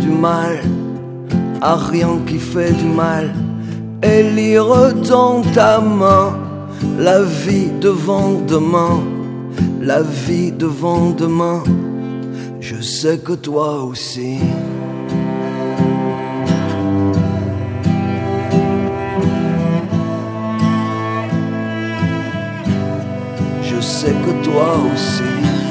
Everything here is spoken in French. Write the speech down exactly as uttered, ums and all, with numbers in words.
du mal à rien qui fait du mal, et lire dans ta main la vie devant demain, la vie devant demain. Je sais que toi aussi. Je sais que toi aussi.